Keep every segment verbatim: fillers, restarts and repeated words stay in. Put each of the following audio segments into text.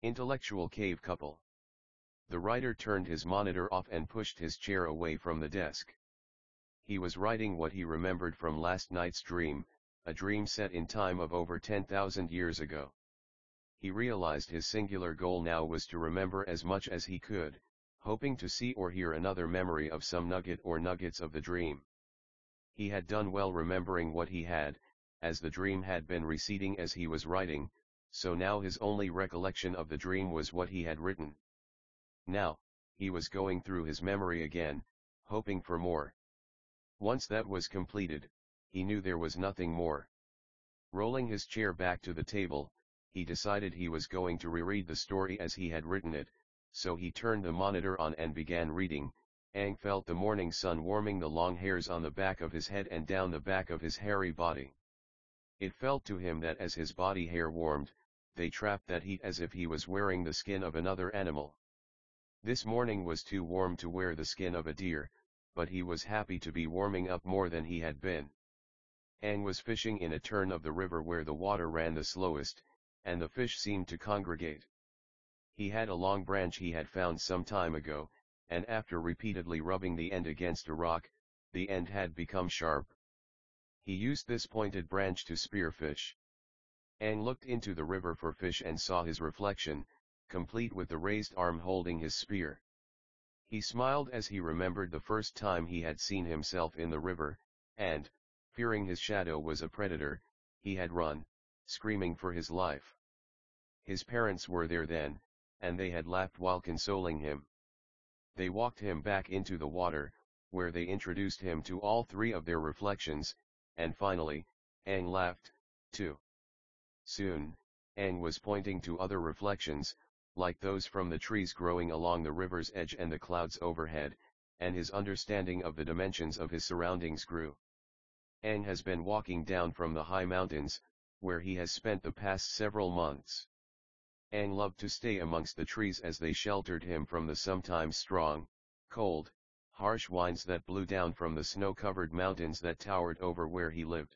Intellectual cave couple. The writer turned his monitor off and pushed his chair away from the desk. He was writing what he remembered from last night's dream, a dream set in time of over ten thousand years ago. He realized his singular goal now was to remember as much as he could, hoping to see or hear another memory of some nugget or nuggets of the dream. He had done well remembering what he had, as the dream had been receding as he was writing, so now his only recollection of the dream was what he had written. Now, he was going through his memory again, hoping for more. Once that was completed, he knew there was nothing more. Rolling his chair back to the table, he decided he was going to reread the story as he had written it, so he turned the monitor on and began reading. Aang felt the morning sun warming the long hairs on the back of his head and down the back of his hairy body. It felt to him that as his body hair warmed, they trapped that heat as if he was wearing the skin of another animal. This morning was too warm to wear the skin of a deer, but he was happy to be warming up more than he had been. Aang was fishing in a turn of the river where the water ran the slowest, and the fish seemed to congregate. He had a long branch he had found some time ago, and after repeatedly rubbing the end against a rock, the end had become sharp. He used this pointed branch to spear fish. Aang looked into the river for fish and saw his reflection, complete with the raised arm holding his spear. He smiled as he remembered the first time he had seen himself in the river, and, fearing his shadow was a predator, he had run, screaming for his life. His parents were there then, and they had laughed while consoling him. They walked him back into the water, where they introduced him to all three of their reflections, and finally, Aang laughed, too. Soon, Aang was pointing to other reflections, like those from the trees growing along the river's edge and the clouds overhead, and his understanding of the dimensions of his surroundings grew. Aang has been walking down from the high mountains, where he has spent the past several months. Aang loved to stay amongst the trees as they sheltered him from the sometimes strong, cold, harsh winds that blew down from the snow-covered mountains that towered over where he lived.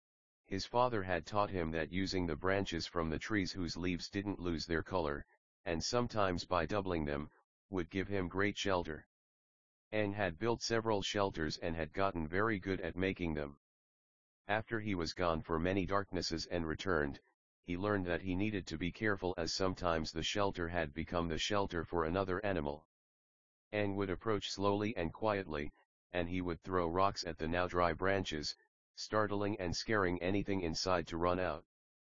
His father had taught him that using the branches from the trees whose leaves didn't lose their color, and sometimes by doubling them, would give him great shelter. Aang had built several shelters and had gotten very good at making them. After he was gone for many darknesses and returned, he learned that he needed to be careful as sometimes the shelter had become the shelter for another animal. Aang would approach slowly and quietly, and he would throw rocks at the now dry branches, startling and scaring anything inside to run out.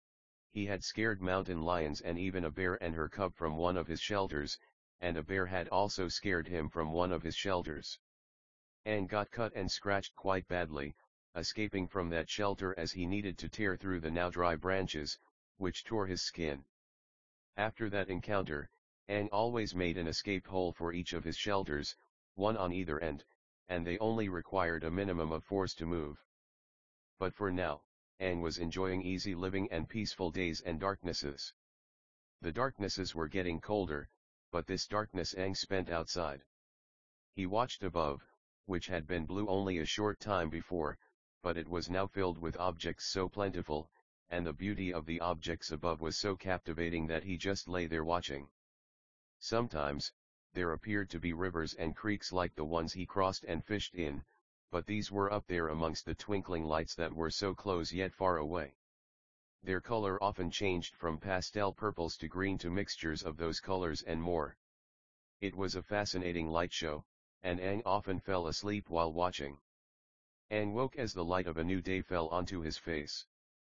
He had scared mountain lions and even a bear and her cub from one of his shelters, and a bear had also scared him from one of his shelters. Aang got cut and scratched quite badly, escaping from that shelter as he needed to tear through the now dry branches, which tore his skin. After that encounter, Aang always made an escape hole for each of his shelters, one on either end, and they only required a minimum of force to move. But for now, Aang was enjoying easy living and peaceful days and darknesses. The darknesses were getting colder, but this darkness Aang spent outside. He watched above, which had been blue only a short time before, but it was now filled with objects so plentiful, and the beauty of the objects above was so captivating that he just lay there watching. Sometimes, there appeared to be rivers and creeks like the ones he crossed and fished in, but these were up there amongst the twinkling lights that were so close yet far away. Their color often changed from pastel purples to green to mixtures of those colors and more. It was a fascinating light show, and Aang often fell asleep while watching. Aang woke as the light of a new day fell onto his face.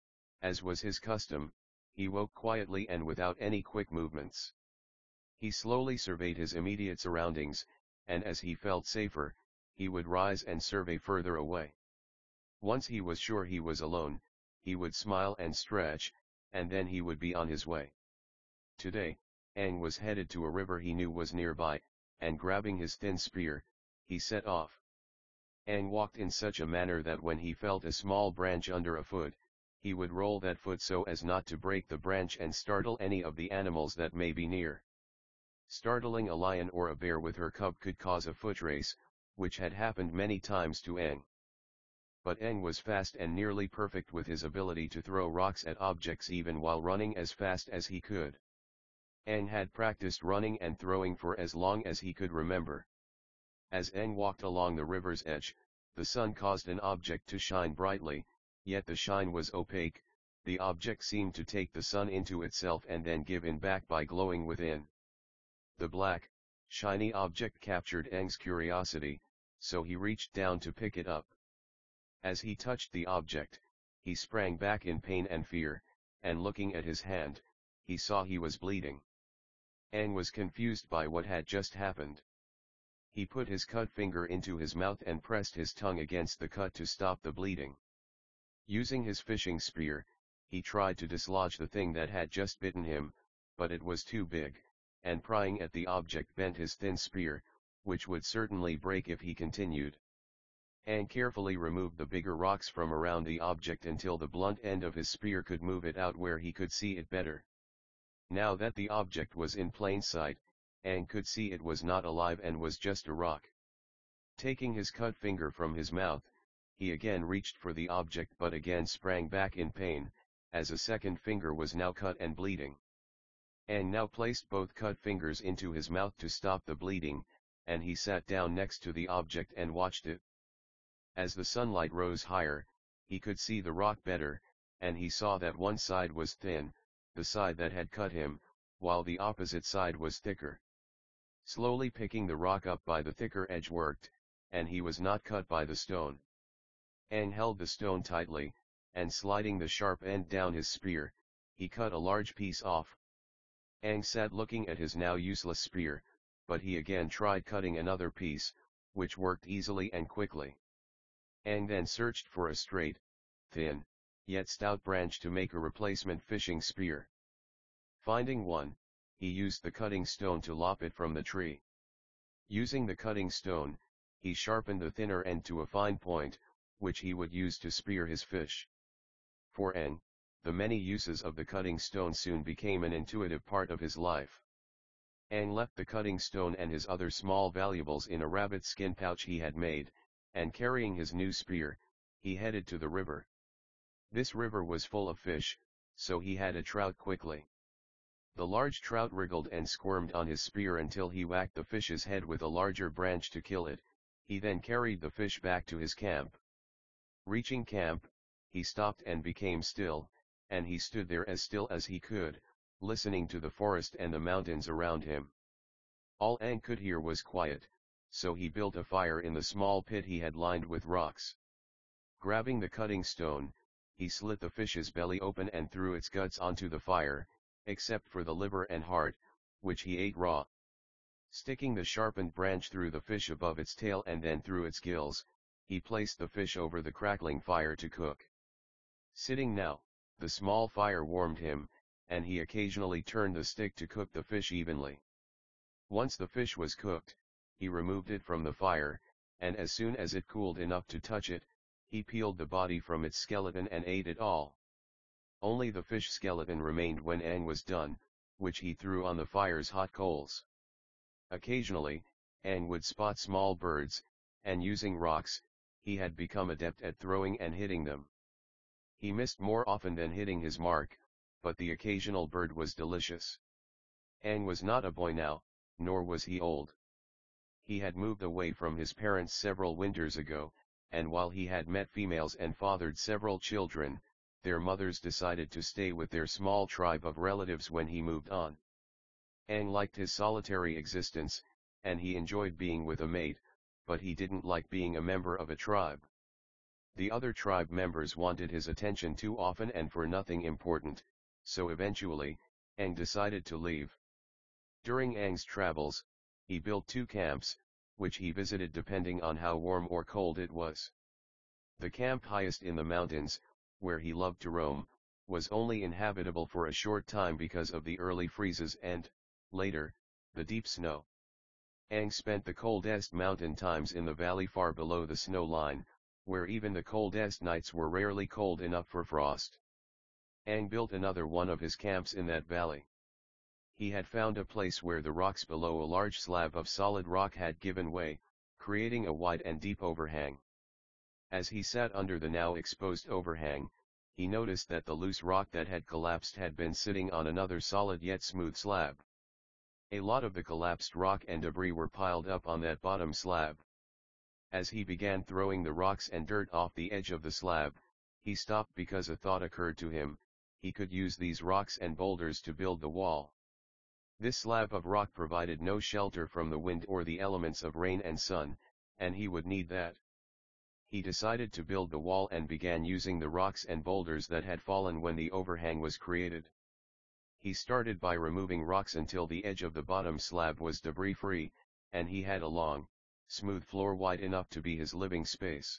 As was his custom, he woke quietly and without any quick movements. He slowly surveyed his immediate surroundings, and as he felt safer, he would rise and survey further away. Once he was sure he was alone, he would smile and stretch, and then he would be on his way. Today, Aang was headed to a river he knew was nearby, and grabbing his thin spear, he set off. Aang walked in such a manner that when he felt a small branch under a foot, he would roll that foot so as not to break the branch and startle any of the animals that may be near. Startling a lion or a bear with her cub could cause a foot race, which had happened many times to Aang. But Aang was fast and nearly perfect with his ability to throw rocks at objects even while running as fast as he could. Aang had practiced running and throwing for as long as he could remember. As Aang walked along the river's edge, the sun caused an object to shine brightly, yet the shine was opaque. The object seemed to take the sun into itself and then give in back by glowing within. The black, shiny object captured Aang's curiosity, so he reached down to pick it up. As he touched the object, he sprang back in pain and fear, and looking at his hand, he saw he was bleeding. Aang was confused by what had just happened. He put his cut finger into his mouth and pressed his tongue against the cut to stop the bleeding. Using his fishing spear, he tried to dislodge the thing that had just bitten him, but it was too big, and prying at the object bent his thin spear, which would certainly break if he continued. Aang carefully removed the bigger rocks from around the object until the blunt end of his spear could move it out where he could see it better. Now that the object was in plain sight, Aang could see it was not alive and was just a rock. Taking his cut finger from his mouth, he again reached for the object but again sprang back in pain, as a second finger was now cut and bleeding. Aang now placed both cut fingers into his mouth to stop the bleeding, and he sat down next to the object and watched it. As the sunlight rose higher, he could see the rock better, and he saw that one side was thin, the side that had cut him, while the opposite side was thicker. Slowly picking the rock up by the thicker edge worked, and he was not cut by the stone. Aang held the stone tightly, and sliding the sharp end down his spear, he cut a large piece off. Aang sat looking at his now useless spear, but he again tried cutting another piece, which worked easily and quickly. Aang then searched for a straight, thin, yet stout branch to make a replacement fishing spear. Finding one, he used the cutting stone to lop it from the tree. Using the cutting stone, he sharpened the thinner end to a fine point, which he would use to spear his fish. For Aang, the many uses of the cutting stone soon became an intuitive part of his life. Aang left the cutting stone and his other small valuables in a rabbit skin pouch he had made, and carrying his new spear, he headed to the river. This river was full of fish, so he had a trout quickly. The large trout wriggled and squirmed on his spear until he whacked the fish's head with a larger branch to kill it. He then carried the fish back to his camp. Reaching camp, he stopped and became still, and he stood there as still as he could, listening to the forest and the mountains around him. All Aang could hear was quiet, so he built a fire in the small pit he had lined with rocks. Grabbing the cutting stone, he slit the fish's belly open and threw its guts onto the fire, except for the liver and heart, which he ate raw. Sticking the sharpened branch through the fish above its tail and then through its gills, he placed the fish over the crackling fire to cook. Sitting now, the small fire warmed him, and he occasionally turned the stick to cook the fish evenly. Once the fish was cooked, he removed it from the fire, and as soon as it cooled enough to touch it, he peeled the body from its skeleton and ate it all. Only the fish skeleton remained when Aang was done, which he threw on the fire's hot coals. Occasionally, Aang would spot small birds, and using rocks, he had become adept at throwing and hitting them. He missed more often than hitting his mark, but the occasional bird was delicious. Aang was not a boy now, nor was he old. He had moved away from his parents several winters ago, and while he had met females and fathered several children, their mothers decided to stay with their small tribe of relatives when he moved on. Aang liked his solitary existence, and he enjoyed being with a mate, but he didn't like being a member of a tribe. The other tribe members wanted his attention too often and for nothing important, so eventually, Aang decided to leave. During Aang's travels, he built two camps, which he visited depending on how warm or cold it was. The camp highest in the mountains, where he loved to roam, was only inhabitable for a short time because of the early freezes and, later, the deep snow. Aang spent the coldest mountain times in the valley far below the snow line, where even the coldest nights were rarely cold enough for frost. Aang built another one of his camps in that valley. He had found a place where the rocks below a large slab of solid rock had given way, creating a wide and deep overhang. As he sat under the now exposed overhang, he noticed that the loose rock that had collapsed had been sitting on another solid yet smooth slab. A lot of the collapsed rock and debris were piled up on that bottom slab. As he began throwing the rocks and dirt off the edge of the slab, he stopped because a thought occurred to him: he could use these rocks and boulders to build the wall. This slab of rock provided no shelter from the wind or the elements of rain and sun, and he would need that. He decided to build the wall and began using the rocks and boulders that had fallen when the overhang was created. He started by removing rocks until the edge of the bottom slab was debris-free, and he had a long, smooth floor wide enough to be his living space.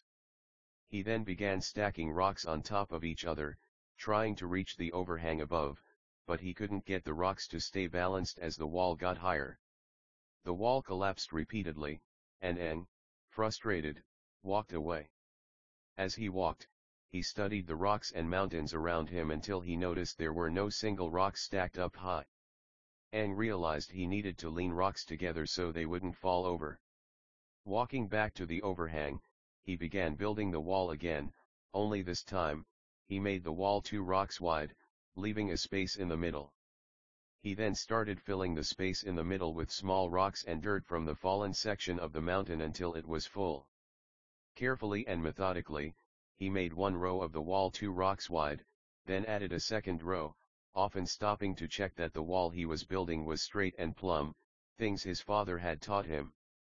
He then began stacking rocks on top of each other, trying to reach the overhang above, but he couldn't get the rocks to stay balanced as the wall got higher. The wall collapsed repeatedly, and Aang, frustrated, walked away. As he walked, he studied the rocks and mountains around him until he noticed there were no single rocks stacked up high. Aang realized he needed to lean rocks together so they wouldn't fall over. Walking back to the overhang, he began building the wall again, only this time, he made the wall two rocks wide, leaving a space in the middle. He then started filling the space in the middle with small rocks and dirt from the fallen section of the mountain until it was full. Carefully and methodically, he made one row of the wall two rocks wide, then added a second row, often stopping to check that the wall he was building was straight and plumb, things his father had taught him.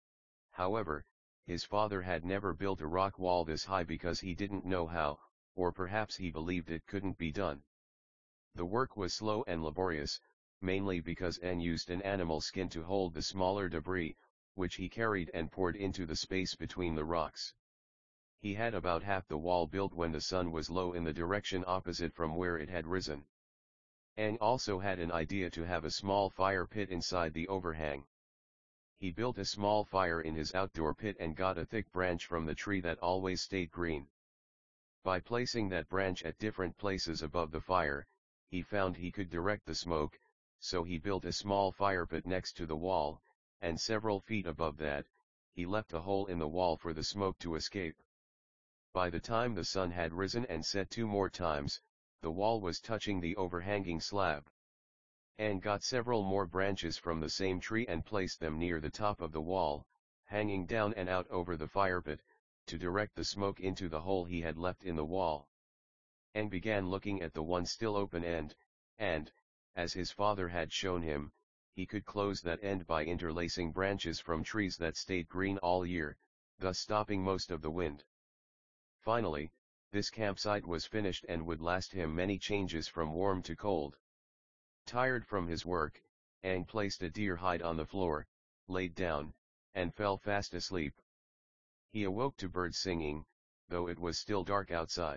However, his father had never built a rock wall this high because he didn't know how, or perhaps he believed it couldn't be done. The work was slow and laborious, mainly because Aang used an animal skin to hold the smaller debris, which he carried and poured into the space between the rocks. He had about half the wall built when the sun was low in the direction opposite from where it had risen. Aang also had an idea to have a small fire pit inside the overhang. He built a small fire in his outdoor pit and got a thick branch from the tree that always stayed green. By placing that branch at different places above the fire, he found he could direct the smoke, so he built a small fire pit next to the wall, and several feet above that, he left a hole in the wall for the smoke to escape. By the time the sun had risen and set two more times, the wall was touching the overhanging slab. Aang got several more branches from the same tree and placed them near the top of the wall, hanging down and out over the fire pit, to direct the smoke into the hole he had left in the wall. Aang began looking at the one still open end, and, as his father had shown him, he could close that end by interlacing branches from trees that stayed green all year, thus stopping most of the wind. Finally, this campsite was finished and would last him many changes from warm to cold. Tired from his work, Aang placed a deer hide on the floor, laid down, and fell fast asleep. He awoke to birds singing, though it was still dark outside.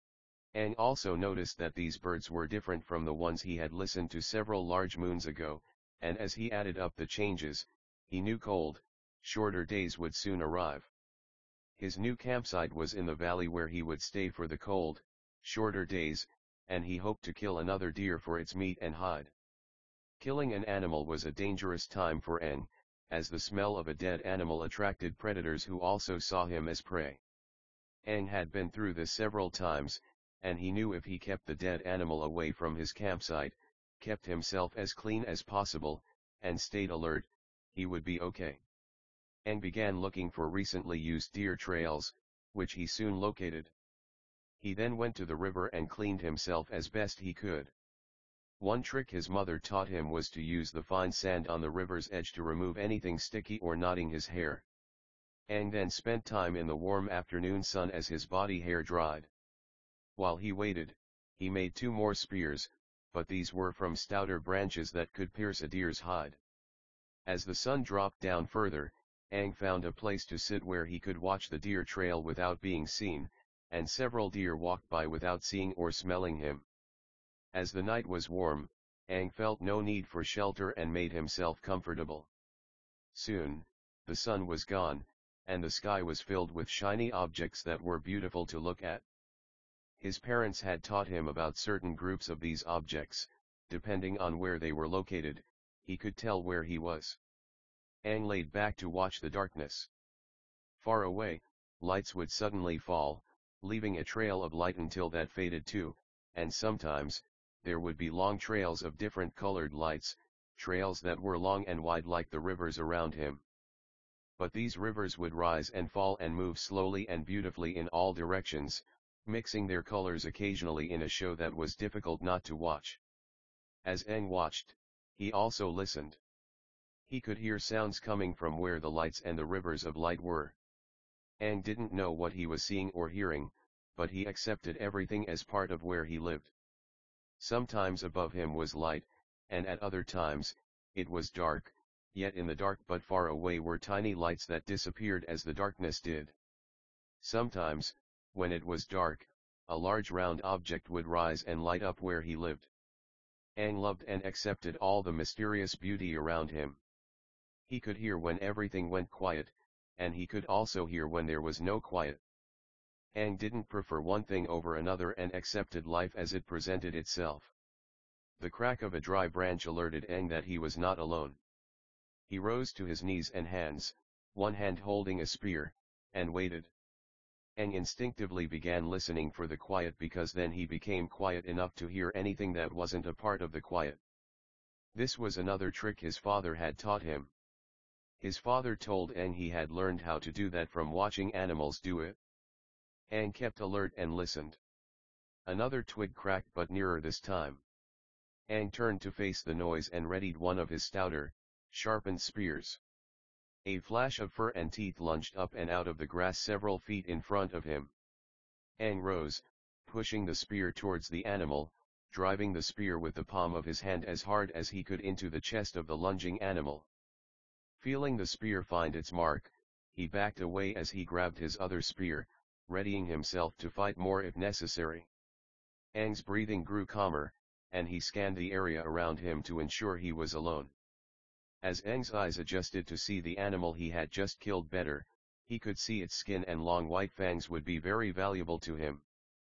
Aang also noticed that these birds were different from the ones he had listened to several large moons ago, and as he added up the changes, he knew cold, shorter days would soon arrive. His new campsite was in the valley where he would stay for the cold, shorter days, and he hoped to kill another deer for its meat and hide. Killing an animal was a dangerous time for Aang, as the smell of a dead animal attracted predators who also saw him as prey. Aang had been through this several times, and he knew if he kept the dead animal away from his campsite, kept himself as clean as possible, and stayed alert, he would be okay. Aang began looking for recently used deer trails, which he soon located. He then went to the river and cleaned himself as best he could. One trick his mother taught him was to use the fine sand on the river's edge to remove anything sticky or knotting his hair. Aang then spent time in the warm afternoon sun as his body hair dried. While he waited, he made two more spears, but these were from stouter branches that could pierce a deer's hide. As the sun dropped down further, Aang found a place to sit where he could watch the deer trail without being seen, and several deer walked by without seeing or smelling him. As the night was warm, Aang felt no need for shelter and made himself comfortable. Soon, the sun was gone, and the sky was filled with shiny objects that were beautiful to look at. His parents had taught him about certain groups of these objects. Depending on where they were located, he could tell where he was. Aang laid back to watch the darkness. Far away, lights would suddenly fall, leaving a trail of light until that faded too, and sometimes, there would be long trails of different colored lights, trails that were long and wide like the rivers around him. But these rivers would rise and fall and move slowly and beautifully in all directions, mixing their colors occasionally in a show that was difficult not to watch. As Aang watched, he also listened. He could hear sounds coming from where the lights and the rivers of light were. Aang didn't know what he was seeing or hearing, but he accepted everything as part of where he lived. Sometimes above him was light, and at other times, it was dark, yet in the dark but far away were tiny lights that disappeared as the darkness did. Sometimes, when it was dark, a large round object would rise and light up where he lived. Aang loved and accepted all the mysterious beauty around him. He could hear when everything went quiet, and he could also hear when there was no quiet. Aang didn't prefer one thing over another and accepted life as it presented itself. The crack of a dry branch alerted Aang that he was not alone. He rose to his knees and hands, one hand holding a spear, and waited. Aang instinctively began listening for the quiet because then he became quiet enough to hear anything that wasn't a part of the quiet. This was another trick his father had taught him. His father told Aang he had learned how to do that from watching animals do it. Aang kept alert and listened. Another twig cracked but nearer this time. Aang turned to face the noise and readied one of his stouter, sharpened spears. A flash of fur and teeth lunged up and out of the grass several feet in front of him. Aang rose, pushing the spear towards the animal, driving the spear with the palm of his hand as hard as he could into the chest of the lunging animal. Feeling the spear find its mark, he backed away as he grabbed his other spear, readying himself to fight more if necessary. Aang's breathing grew calmer, and he scanned the area around him to ensure he was alone. As Aang's eyes adjusted to see the animal he had just killed better, he could see its skin and long white fangs would be very valuable to him.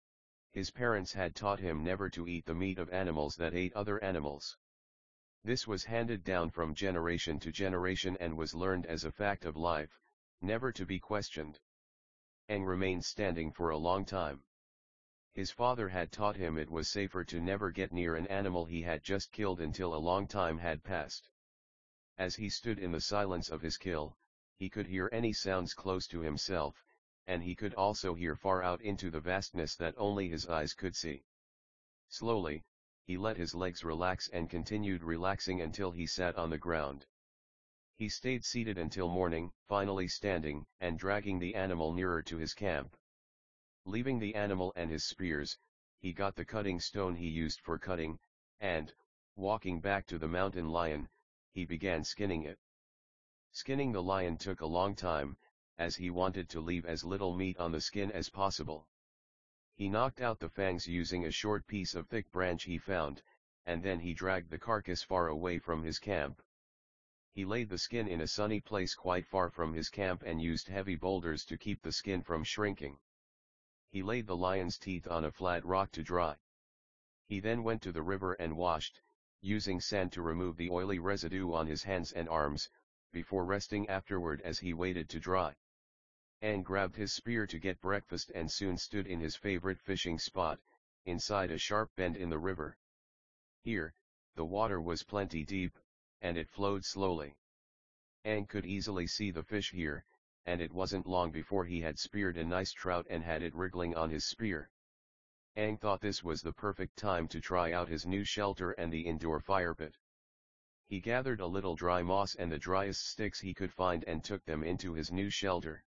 His parents had taught him never to eat the meat of animals that ate other animals. This was handed down from generation to generation and was learned as a fact of life, never to be questioned. Aang remained standing for a long time. His father had taught him it was safer to never get near an animal he had just killed until a long time had passed. As he stood in the silence of his kill, he could hear any sounds close to himself, and he could also hear far out into the vastness that only his eyes could see. Slowly, he let his legs relax and continued relaxing until he sat on the ground. He stayed seated until morning, finally standing and dragging the animal nearer to his camp. Leaving the animal and his spears, he got the cutting stone he used for cutting, and, walking back to the mountain lion, he began skinning it. Skinning the lion took a long time, as he wanted to leave as little meat on the skin as possible. He knocked out the fangs using a short piece of thick branch he found, and then he dragged the carcass far away from his camp. He laid the skin in a sunny place quite far from his camp and used heavy boulders to keep the skin from shrinking. He laid the lion's teeth on a flat rock to dry. He then went to the river and washed, using sand to remove the oily residue on his hands and arms, before resting afterward as he waited to dry. Aang grabbed his spear to get breakfast and soon stood in his favorite fishing spot, inside a sharp bend in the river. Here, the water was plenty deep, and it flowed slowly. Aang could easily see the fish here, and it wasn't long before he had speared a nice trout and had it wriggling on his spear. Aang thought this was the perfect time to try out his new shelter and the indoor fire pit. He gathered a little dry moss and the driest sticks he could find and took them into his new shelter.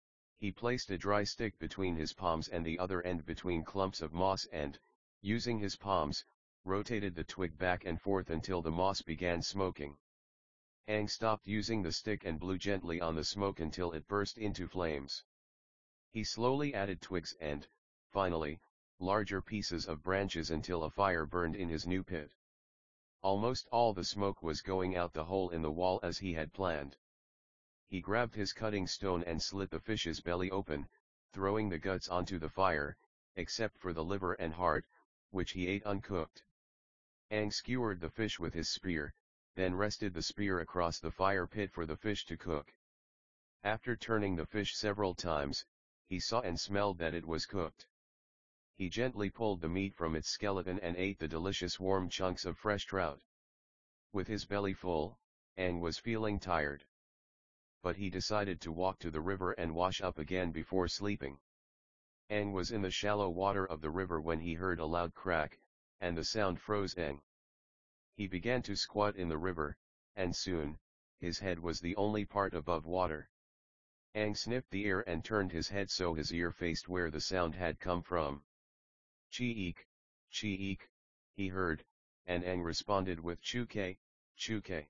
He placed a dry stick between his palms and the other end between clumps of moss and, using his palms, rotated the twig back and forth until the moss began smoking. Aang stopped using the stick and blew gently on the smoke until it burst into flames. He slowly added twigs and, finally, larger pieces of branches until a fire burned in his new pit. Almost all the smoke was going out the hole in the wall as he had planned. He grabbed his cutting stone and slit the fish's belly open, throwing the guts onto the fire, except for the liver and heart, which he ate uncooked. Aang skewered the fish with his spear, then rested the spear across the fire pit for the fish to cook. After turning the fish several times, he saw and smelled that it was cooked. He gently pulled the meat from its skeleton and ate the delicious warm chunks of fresh trout. With his belly full, Aang was feeling tired. But he decided to walk to the river and wash up again before sleeping. Aang was in the shallow water of the river when he heard a loud crack, and the sound froze Aang. He began to squat in the river, and soon, his head was the only part above water. Aang sniffed the air and turned his head so his ear faced where the sound had come from. Chi-eek, chi-eek, he heard, and Aang responded with chu-ke, chu-ke.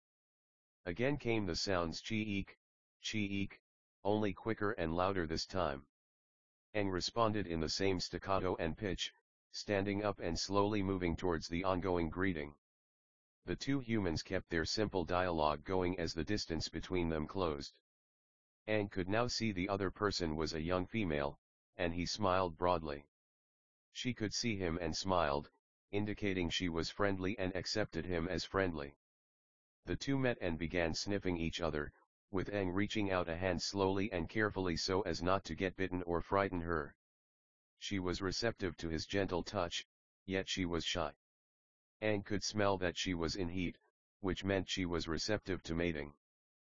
Again came the sounds chi-eek, chi-eek, only quicker and louder this time. Aang responded in the same staccato and pitch, standing up and slowly moving towards the ongoing greeting. The two humans kept their simple dialogue going as the distance between them closed. Aang could now see the other person was a young female, and he smiled broadly. She could see him and smiled, indicating she was friendly and accepted him as friendly. The two met and began sniffing each other, with Aang reaching out a hand slowly and carefully so as not to get bitten or frighten her. She was receptive to his gentle touch, yet she was shy. Aang could smell that she was in heat, which meant she was receptive to mating.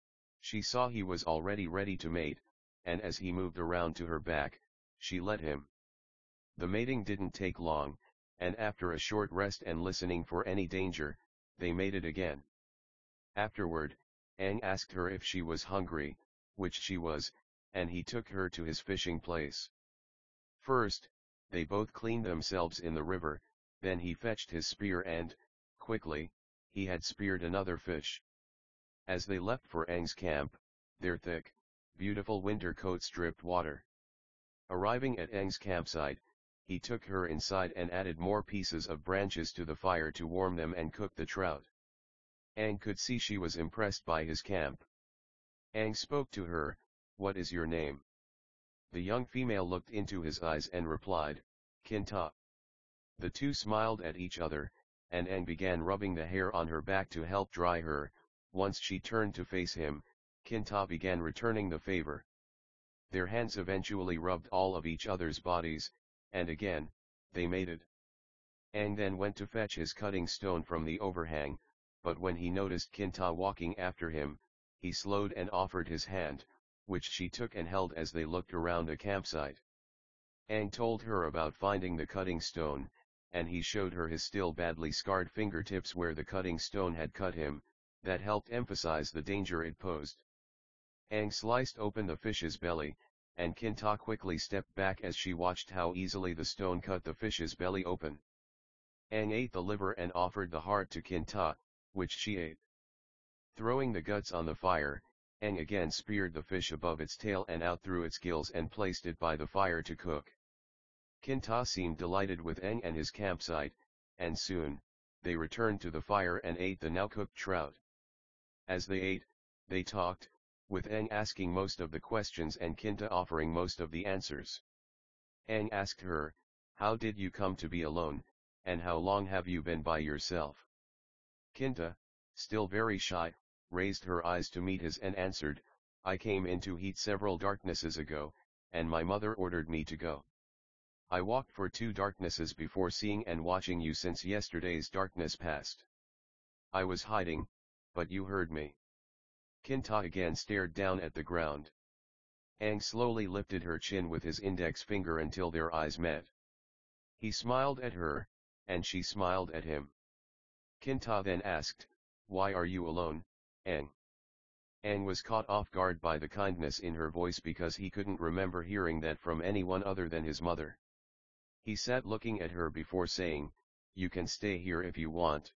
She saw he was already ready to mate, and as he moved around to her back, she let him. The mating didn't take long, and after a short rest and listening for any danger, they mated again. Afterward, Aang asked her if she was hungry, which she was, and he took her to his fishing place. First, they both cleaned themselves in the river, then he fetched his spear and, quickly, he had speared another fish. As they left for Aang's camp, their thick, beautiful winter coats dripped water. Arriving at Aang's campsite, he took her inside and added more pieces of branches to the fire to warm them and cook the trout. Aang could see she was impressed by his camp. Aang spoke to her, "What is your name?" The young female looked into his eyes and replied, "Kinta." The two smiled at each other, and Aang began rubbing the hair on her back to help dry her. Once she turned to face him, Kinta began returning the favor. Their hands eventually rubbed all of each other's bodies, and again, they mated. Aang then went to fetch his cutting stone from the overhang, but when he noticed Kinta walking after him, he slowed and offered his hand, which she took and held as they looked around the campsite. Aang told her about finding the cutting stone, and he showed her his still badly scarred fingertips where the cutting stone had cut him. That helped emphasize the danger it posed. Aang sliced open the fish's belly, and Kinta quickly stepped back as she watched how easily the stone cut the fish's belly open. Aang ate the liver and offered the heart to Kinta, which she ate. Throwing the guts on the fire, Aang again speared the fish above its tail and out through its gills and placed it by the fire to cook. Kinta seemed delighted with Aang and his campsite, and soon, they returned to the fire and ate the now cooked trout. As they ate, they talked, with Aang asking most of the questions and Kinta offering most of the answers. Aang asked her, "How did you come to be alone, and how long have you been by yourself?" Kinta, still very shy, raised her eyes to meet his and answered, "I came into heat several darknesses ago, and my mother ordered me to go. I walked for two darknesses before seeing and watching you since yesterday's darkness passed. I was hiding, but you heard me." Kinta again stared down at the ground. Aang slowly lifted her chin with his index finger until their eyes met. He smiled at her, and she smiled at him. Kinta then asked, "Why are you alone, Aang?" Aang was caught off guard by the kindness in her voice because he couldn't remember hearing that from anyone other than his mother. He sat looking at her before saying, "You can stay here if you want.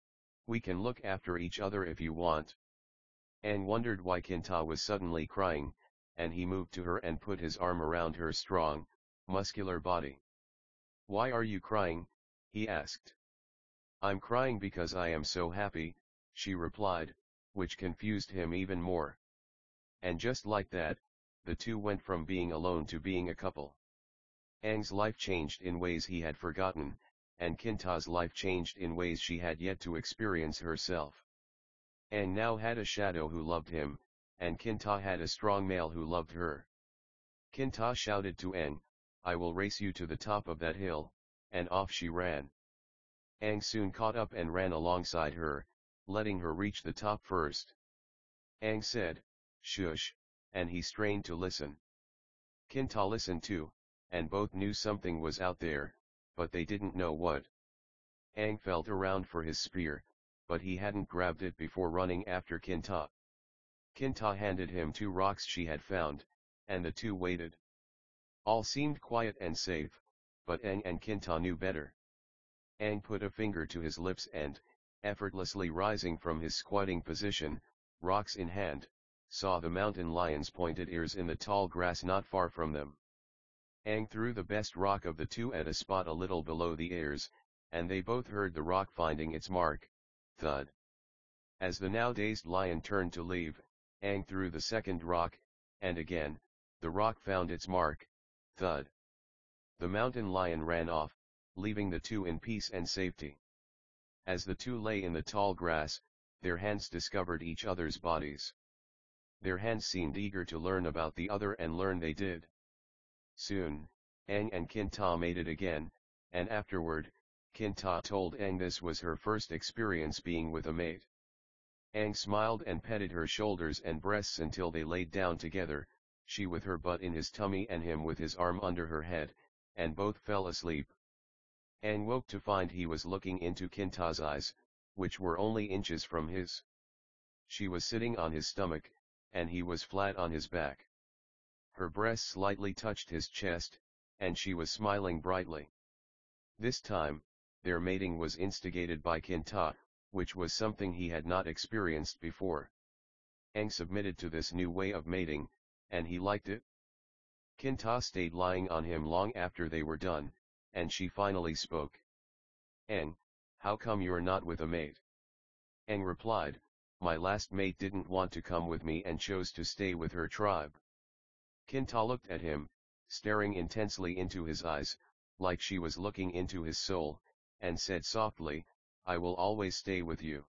We can look after each other if you want." Aang wondered why Kinta was suddenly crying, and he moved to her and put his arm around her strong, muscular body. "Why are you crying?" he asked. "I'm crying because I am so happy," she replied, which confused him even more. And just like that, the two went from being alone to being a couple. Aang's life changed in ways he had forgotten, and Kinta's life changed in ways she had yet to experience herself. Aang now had a shadow who loved him, and Kinta had a strong male who loved her. Kinta shouted to Aang, "I will race you to the top of that hill," and off she ran. Aang soon caught up and ran alongside her, letting her reach the top first. Aang said, "Shush," and he strained to listen. Kinta listened too, and both knew something was out there, but they didn't know what. Aang felt around for his spear, but he hadn't grabbed it before running after Kinta. Kinta handed him two rocks she had found, and the two waited. All seemed quiet and safe, but Aang and Kinta knew better. Aang put a finger to his lips and, effortlessly rising from his squatting position, rocks in hand, saw the mountain lion's pointed ears in the tall grass not far from them. Aang threw the best rock of the two at a spot a little below the ears, and they both heard the rock finding its mark. Thud. As the now dazed lion turned to leave, Aang threw the second rock, and again, the rock found its mark. Thud. The mountain lion ran off, leaving the two in peace and safety. As the two lay in the tall grass, their hands discovered each other's bodies. Their hands seemed eager to learn about the other, and learn they did. Soon, Aang and Kinta mated again, and afterward, Kinta told Aang this was her first experience being with a mate. Aang smiled and petted her shoulders and breasts until they laid down together, she with her butt in his tummy and him with his arm under her head, and both fell asleep. Aang woke to find he was looking into Kinta's eyes, which were only inches from his. She was sitting on his stomach, and he was flat on his back. Her breasts slightly touched his chest, and she was smiling brightly. This time, their mating was instigated by Kinta, which was something he had not experienced before. Aang submitted to this new way of mating, and he liked it. Kinta stayed lying on him long after they were done, and she finally spoke. "Aang, how come you're not with a mate?" Aang replied, "My last mate didn't want to come with me and chose to stay with her tribe." Kinta looked at him, staring intensely into his eyes, like she was looking into his soul, and said softly, "I will always stay with you.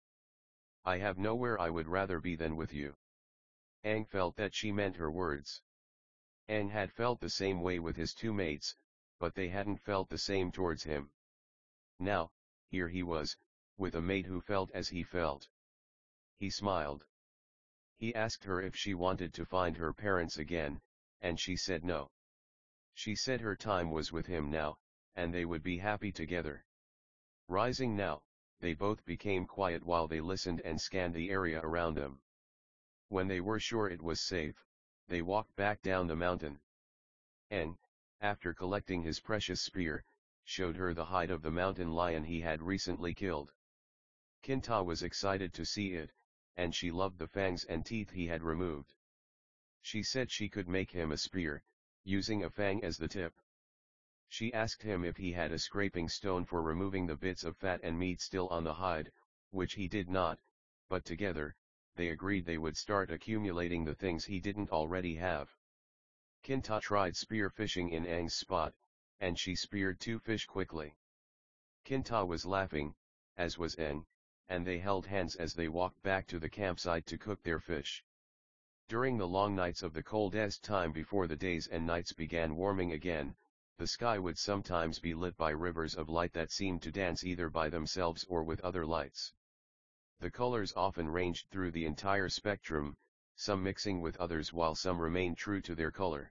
I have nowhere I would rather be than with you." Aang felt that she meant her words. Aang had felt the same way with his two mates, but they hadn't felt the same towards him. Now, here he was, with a mate who felt as he felt. He smiled. He asked her if she wanted to find her parents again, and she said no. She said her time was with him now, and they would be happy together. Rising now, they both became quiet while they listened and scanned the area around them. When they were sure it was safe, they walked back down the mountain. Aang, after collecting his precious spear, showed her the hide of the mountain lion he had recently killed. Kinta was excited to see it, and she loved the fangs and teeth he had removed. She said she could make him a spear, using a fang as the tip. She asked him if he had a scraping stone for removing the bits of fat and meat still on the hide, which he did not, but together, they agreed they would start accumulating the things he didn't already have. Kinta tried spear fishing in Aang's spot, and she speared two fish quickly. Kinta was laughing, as was Aang, and they held hands as they walked back to the campsite to cook their fish. During the long nights of the coldest time before the days and nights began warming again, the sky would sometimes be lit by rivers of light that seemed to dance either by themselves or with other lights. The colors often ranged through the entire spectrum, some mixing with others while some remained true to their color.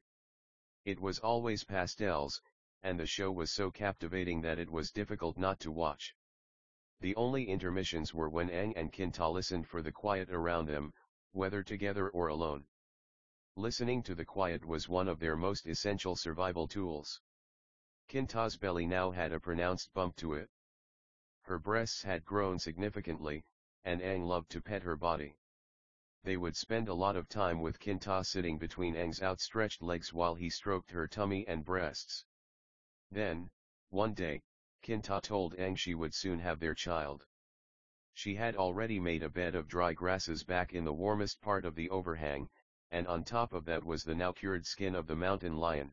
It was always pastels, and the show was so captivating that it was difficult not to watch. The only intermissions were when Aang and Kinta listened for the quiet around them, whether together or alone. Listening to the quiet was one of their most essential survival tools. Kinta's belly now had a pronounced bump to it. Her breasts had grown significantly, and Aang loved to pet her body. They would spend a lot of time with Kinta sitting between Aang's outstretched legs while he stroked her tummy and breasts. Then, one day, Kinta told Aang she would soon have their child. She had already made a bed of dry grasses back in the warmest part of the overhang, and on top of that was the now cured skin of the mountain lion.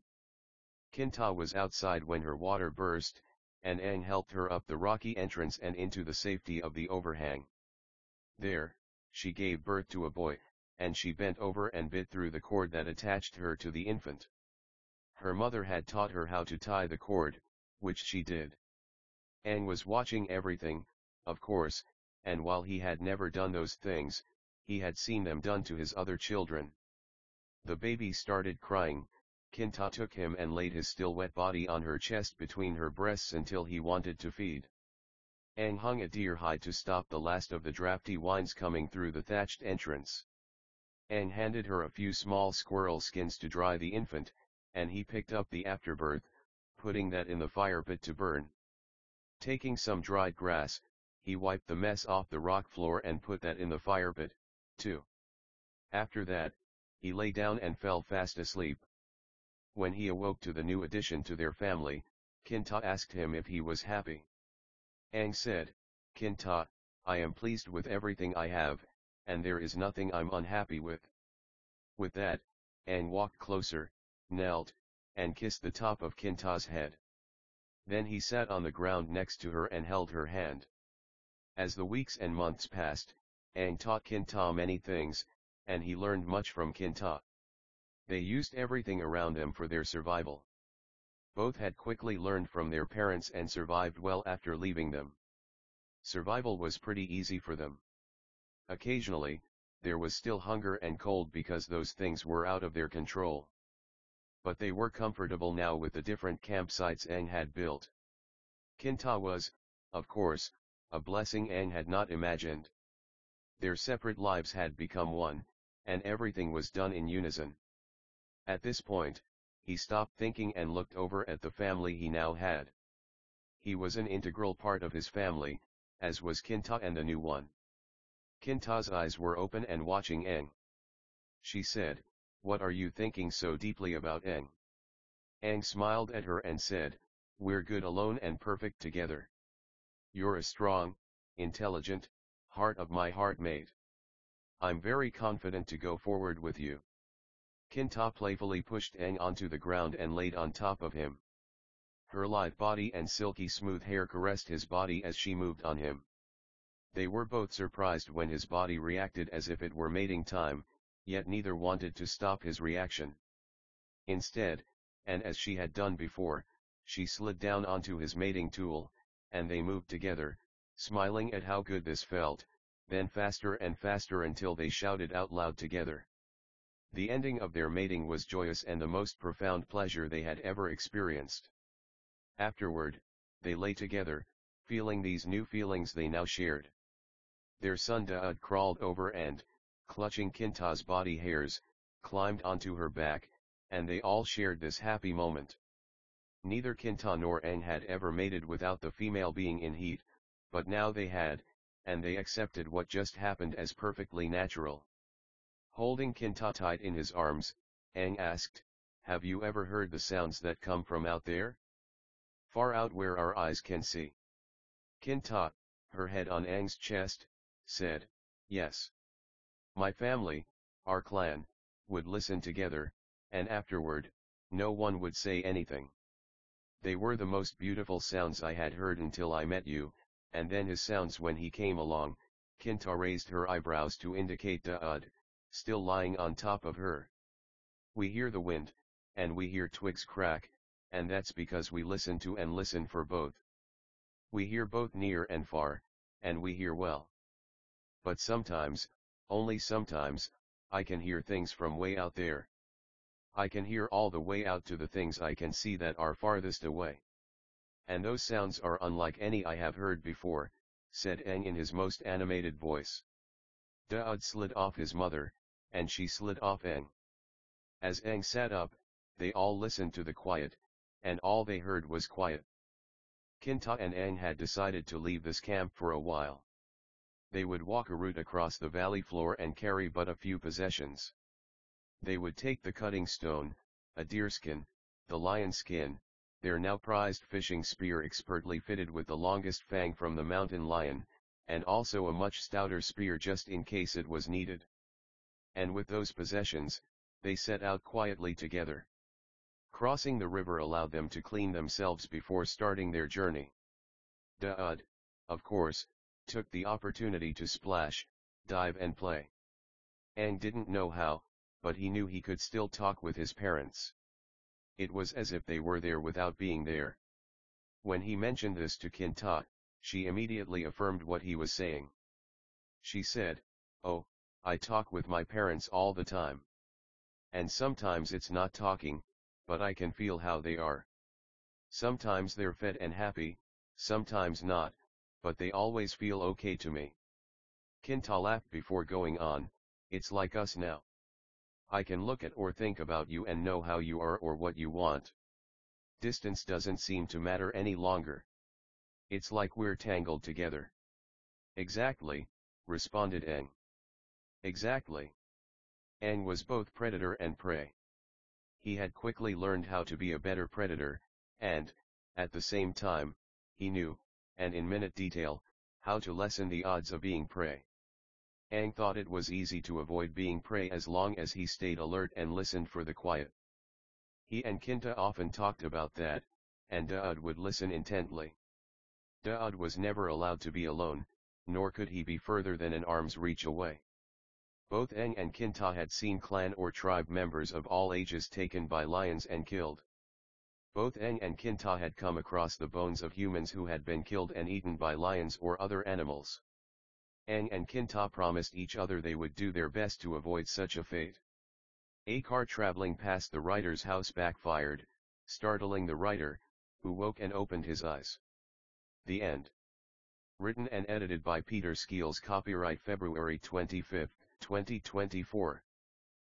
Kinta was outside when her water burst, and Aang helped her up the rocky entrance and into the safety of the overhang. There, she gave birth to a boy, and she bent over and bit through the cord that attached her to the infant. Her mother had taught her how to tie the cord, which she did. Aang was watching everything, of course, and while he had never done those things, he had seen them done to his other children. The baby started crying. Kinta took him and laid his still wet body on her chest between her breasts until he wanted to feed. Aang hung a deer hide to stop the last of the drafty winds coming through the thatched entrance. Aang handed her a few small squirrel skins to dry the infant, and he picked up the afterbirth, putting that in the fire pit to burn. Taking some dried grass, he wiped the mess off the rock floor and put that in the fire pit, too. After that, he lay down and fell fast asleep. When he awoke to the new addition to their family, Kinta asked him if he was happy. Aang said, "Kinta, I am pleased with everything I have, and there is nothing I'm unhappy with." With that, Aang walked closer, knelt, and kissed the top of Kinta's head. Then he sat on the ground next to her and held her hand. As the weeks and months passed, Aang taught Kinta many things, and he learned much from Kinta. They used everything around them for their survival. Both had quickly learned from their parents and survived well after leaving them. Survival was pretty easy for them. Occasionally, there was still hunger and cold because those things were out of their control. But they were comfortable now with the different campsites Aang had built. Kinta was, of course, a blessing Aang had not imagined. Their separate lives had become one, and everything was done in unison. At this point, he stopped thinking and looked over at the family he now had. He was an integral part of his family, as was Kinta and the new one. Kinta's eyes were open and watching Aang. She said, "What are you thinking so deeply about, Aang?" Aang smiled at her and said, "We're good alone and perfect together. You're a strong, intelligent, heart of my heart mate. I'm very confident to go forward with you." Kinta playfully pushed Aang onto the ground and laid on top of him. Her lithe body and silky smooth hair caressed his body as she moved on him. They were both surprised when his body reacted as if it were mating time, yet neither wanted to stop his reaction. Instead, and as she had done before, she slid down onto his mating tool, and they moved together, smiling at how good this felt, then faster and faster until they shouted out loud together. The ending of their mating was joyous and the most profound pleasure they had ever experienced. Afterward, they lay together, feeling these new feelings they now shared. Their son Daud crawled over and, clutching Kinta's body hairs, climbed onto her back, and they all shared this happy moment. Neither Kinta nor Aang had ever mated without the female being in heat, but now they had, and they accepted what just happened as perfectly natural. Holding Kinta tight in his arms, Aang asked, "Have you ever heard the sounds that come from out there? Far out where our eyes can see?" Kinta, her head on Aang's chest, said, "Yes. My family, our clan, would listen together, and afterward, no one would say anything. They were the most beautiful sounds I had heard until I met you, and then his sounds when he came along." Kinta raised her eyebrows to indicate Daud, still lying on top of her. "We hear the wind, and we hear twigs crack, and that's because we listen to and listen for both. We hear both near and far, and we hear well. But sometimes, only sometimes, I can hear things from way out there. I can hear all the way out to the things I can see that are farthest away. And those sounds are unlike any I have heard before," said Aang in his most animated voice. Daud slid off his mother, and she slid off Aang. As Aang sat up, they all listened to the quiet, and all they heard was quiet. Kinta and Aang had decided to leave this camp for a while. They would walk a route across the valley floor and carry but a few possessions. They would take the cutting stone, a deerskin, the lion skin, their now prized fishing spear expertly fitted with the longest fang from the mountain lion, and also a much stouter spear just in case it was needed. And with those possessions, they set out quietly together. Crossing the river allowed them to clean themselves before starting their journey. Daud, of course, took the opportunity to splash, dive and play. Aang didn't know how, but he knew he could still talk with his parents. It was as if they were there without being there. When he mentioned this to Kinta, she immediately affirmed what he was saying. She said, "Oh, I talk with my parents all the time. And sometimes it's not talking, but I can feel how they are. Sometimes they're fed and happy, sometimes not, but they always feel okay to me." Kinta laughed before going on, "It's like us now. I can look at or think about you and know how you are or what you want. Distance doesn't seem to matter any longer. It's like we're tangled together." "Exactly," responded Aang. "Exactly." Aang was both predator and prey. He had quickly learned how to be a better predator, and, at the same time, he knew, and in minute detail, how to lessen the odds of being prey. Aang thought it was easy to avoid being prey as long as he stayed alert and listened for the quiet. He and Kinta often talked about that, and Daud would listen intently. Daud was never allowed to be alone, nor could he be further than an arm's reach away. Both Aang and Kinta had seen clan or tribe members of all ages taken by lions and killed. Both Aang and Kinta had come across the bones of humans who had been killed and eaten by lions or other animals. Aang and Kinta promised each other they would do their best to avoid such a fate. A car traveling past the writer's house backfired, startling the writer, who woke and opened his eyes. The end. Written and edited by Peter Skeels. Copyright February twenty-fifth, twenty twenty-four.